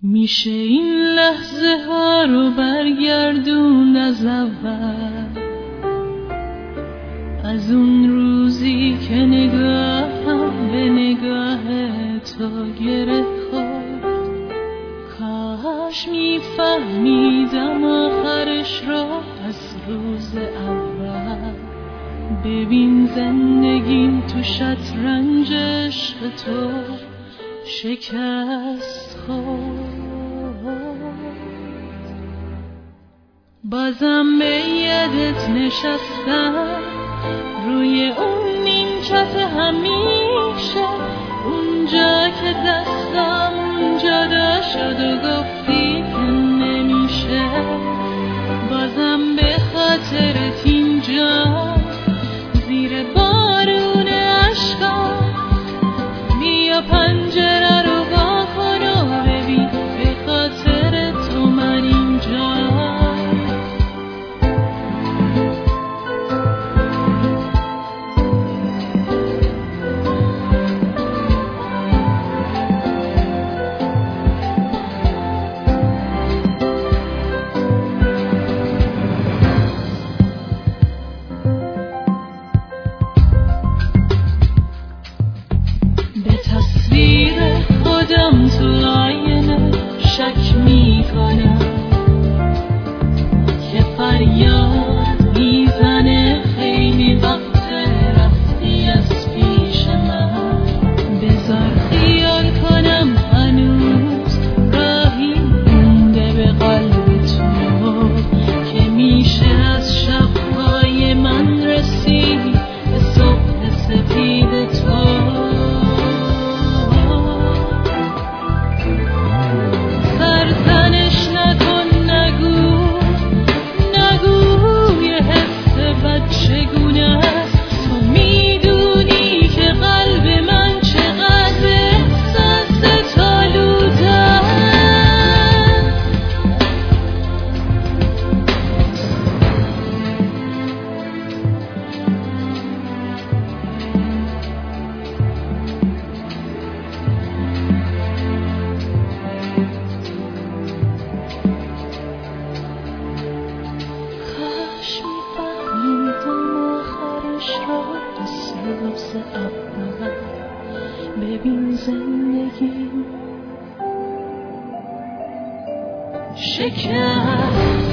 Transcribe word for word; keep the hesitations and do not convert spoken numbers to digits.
میشه این لحظه ها رو برگردون از اول، از اون روزی که نگاهم به نگاه تو گره خورد. کاش میفهمیدم آخرش را از روز اول. ببین زندگیم تو شطرنج عشق تو شکست خورد. بازم به یادت نشستم روی اون نیمکت همیشه، اونجا که دستم جدا شد و گفتی که نمیشه. بازم به خاطرت اینجا زیر بارون عشقم، بیا پنجره رو وا کن و ببین به خاطر تو من اینجا. خودم تو آینه شک میکنم که فریاد میزنه خیلی وقت رفتی از پیش من. بذار خیال کنم هنوز راهی مونده به قلب تو، که میشه از شبهای من رسید به صبح سپید تو. ببین زندگی شکست